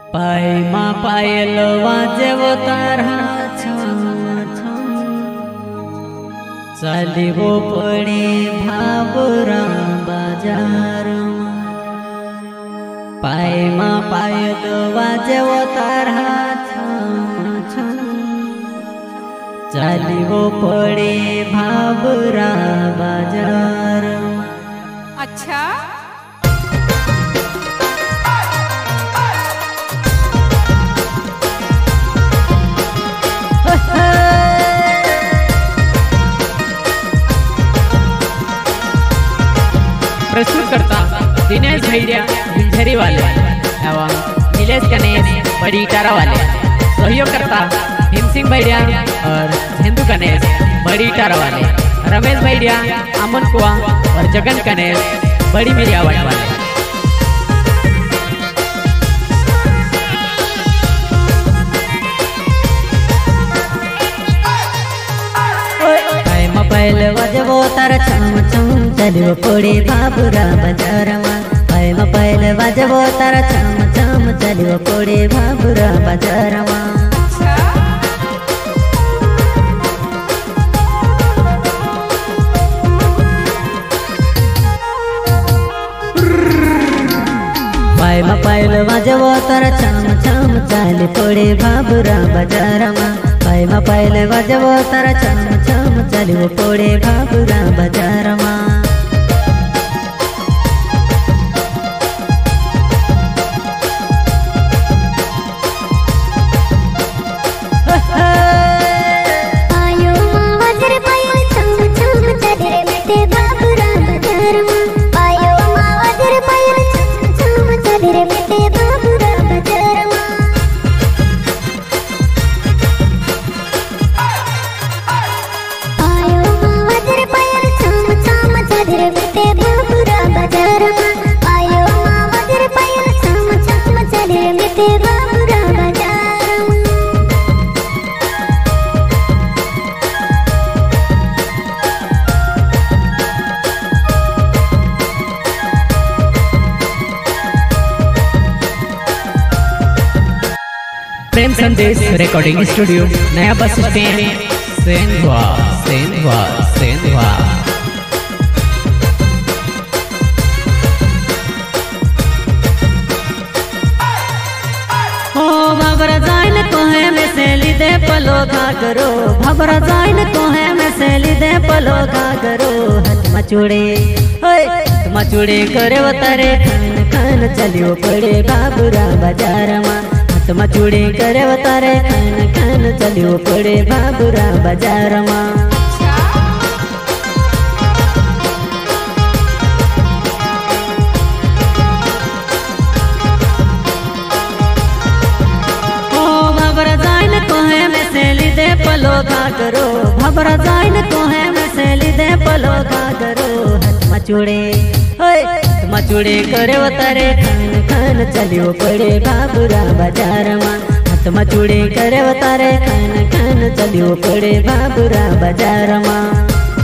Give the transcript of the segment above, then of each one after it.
पायमा पायल वाजेवो तारा चालिवो पड़े भावरा बाजार पायमा पायल वाजेवो तारा चालिवो पड़े भावरा बाजार। अच्छा प्रस्तुत करता दिनेश भैया भिंझरी वाले एवं नीलेश गणेश बड़ी टारा वाले। सहयोग करता भीम सिंह भैया और हिंदू गणेश बड़ी टारा वाले। रमेश भैया अमन कुआ और जगन गणेश बड़ी मिरियावट वाले। पहले वजबो तार छम छम चलियो पड़े भावरा बाजार में पहले वजबो तार छम छम चलियो पड़े भावरा बाजार में। पहले वजबो तार छम छम चली पड़े भावरा बाजार में पहले वजबो तार छम छम चलियो पड़े भावरा बाजार में। प्रेम संदेश रिकॉर्डिंग स्टूडियो नया बस स्टैंड सेंधवा सेंधवा सेंधवा। ओ भबरा जाइन कोहे में से लिदे पलो का करो भबरा जाइन कोहे में से लिदे पलो का करो। हाथ मचूड़े हाथ मचूड़े करे तारे खान खान चलियो पड़े भावरा बाजार में मचूड़ी करे तारे खान खान चलियो पड़े भावरा बाजार में। ओ भबरा जाइन कोहे में से लिदे पलो का करो भबरा जाइन कोहे में से लिदे पलो का करो। हाथ मचूड़े मचूड़े करे तारे खान खान चलियो पड़े भावरा बाजार में हाथ मचूड़े करे तारे खान खान चलियो पड़े भावरा बाजार में।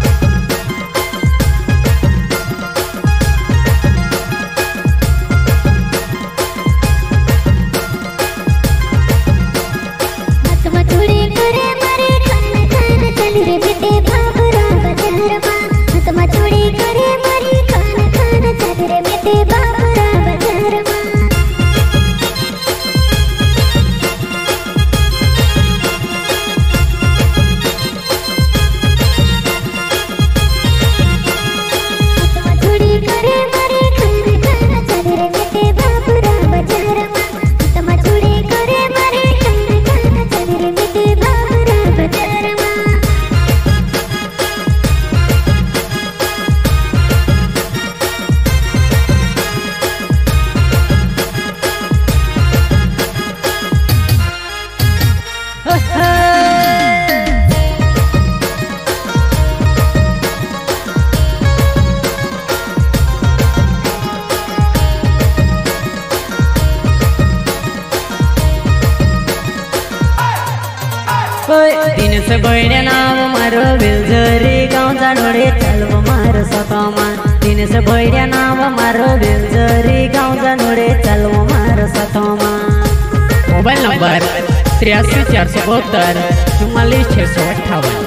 दिन से बढ़िया नाम मारो बिलझरी गाँव जानोड़े चलवो मारो सतोमा। दिन से बढ़िया नाम मारो बिलझरी गाँव जानोड़े चलवो मारो सतोमा। Mobile number 83 472 44 658।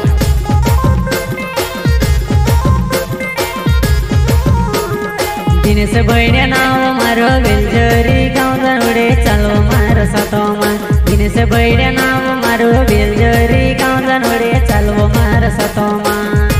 दिनेश भैया नाव मारो बेलजरी गाँव जनोड़े चलो मारो सतोमा। दिनेश भैया नाव मारो बेलजरी गाँव जनोड़े चलो मारो सतोमा।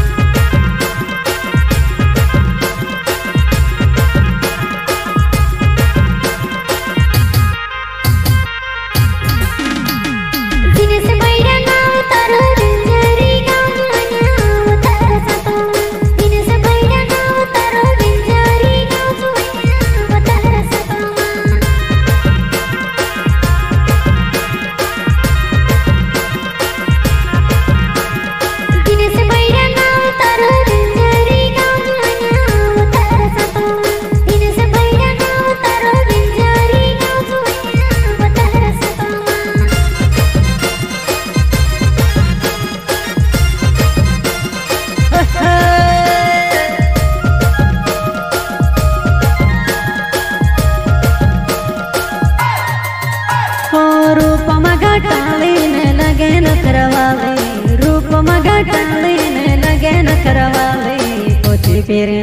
रूपमा घटालीने लगे न करवाले, रूपमा घटालीने लगे न करवाले। पोची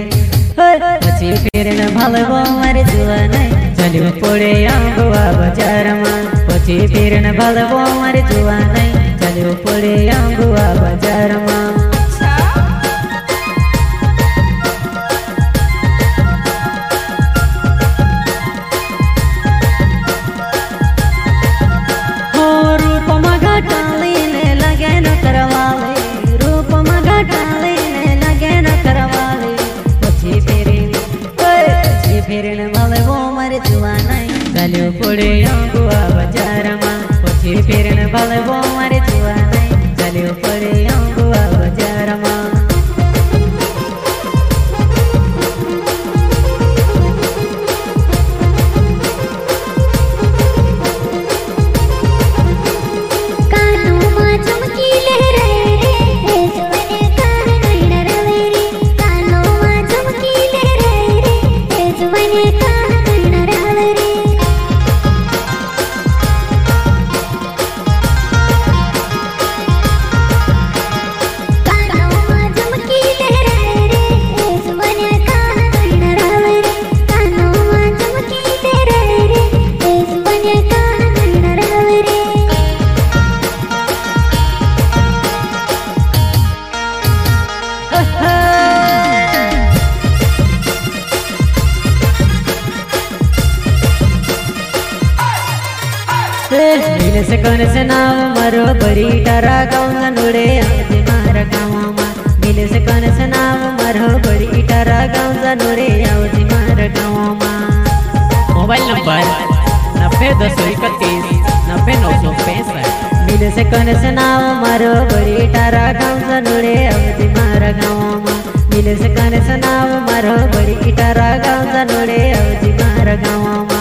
फिरन भलवो मर जुआने चलियो पड़े आंबुआ बाजार में। पोची फिरन भलवो मर जुआने चलियो पड़े आंबुआ बाजार में। फिरन भलवो मर जुआने चलियो पड़े आंबुआ बाजार में। पोची फिरन भलवो मर जुआने चलियो पड़े आंबुआ बाजार में। मिले से कौन से नाव मरो बड़ी डरा गाँव जनोड़े आवती मारा गाँव में। मिले से कौन से नाव मरो बड़ी डरा गाँव जनोड़े आवती मारा गाँव में। Mobile number 90 231 90 965। मिले से कौन से नाव मरो बड़ी डरा गाँव जनोड़े आवती मारा गाँव में। मिले से कौन से नाव मरो बड़ी डरा गाँव जनोड़े आवती मारा गाँव में।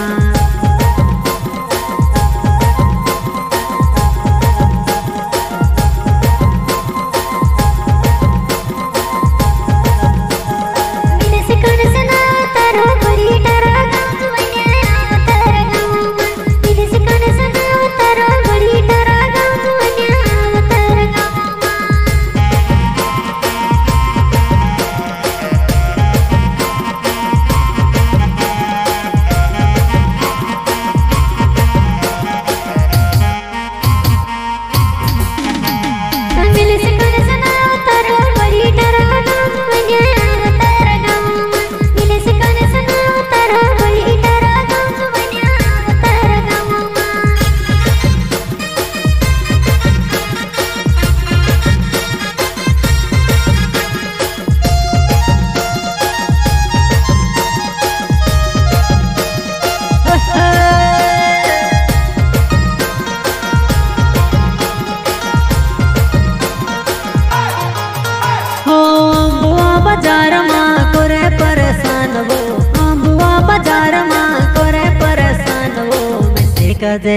बाजार माँ करे परेशान वो, आंबुआ बाजार माँ करे परेशान वो। मिसे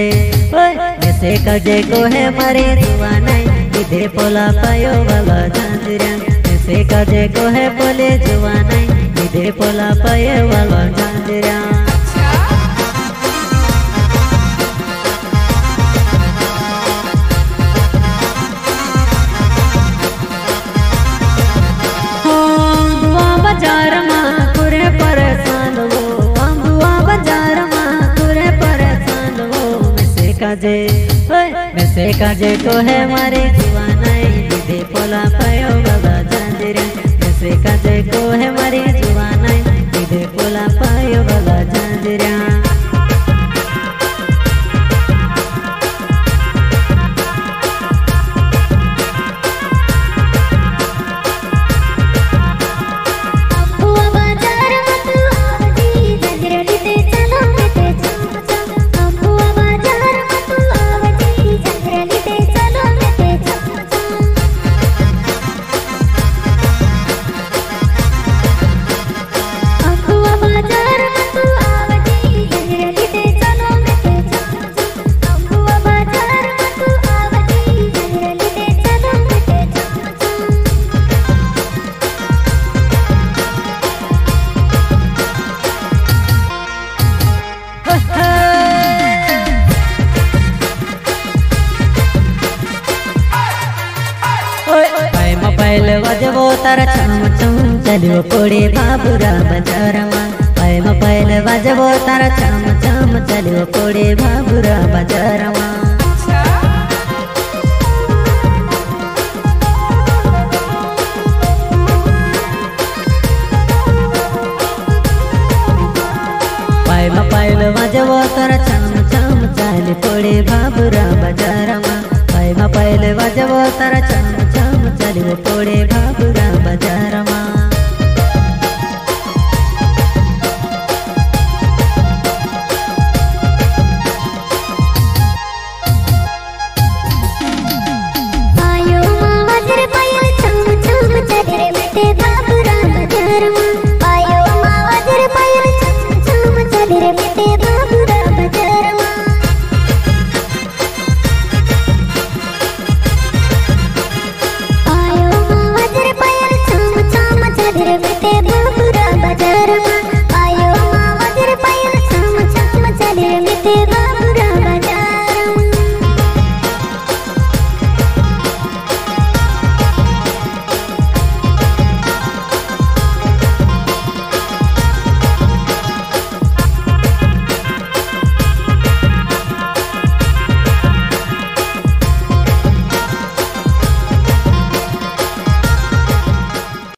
कजे को है मरे जुआ नहीं इधे पोला पायो वाला झांझरा। मिसे कजे को है बोले जुआ नहीं इधे पोला पायो वाला झांझरा। ऐसे काजे को है मारे जुवानाई दीदे पोला पायो बाबा झांझरिया ऐसे काजे को है मारी जुवानाई दीदे पोला पायो बाबा झांझरिया पहले बजबो तारा छम छम चलियो कोड़े बाबूरा बजारमा पहले बजबो तारा छम छम चलियो कोड़े बाबूरा बजारमा पहले बजबो तारा छम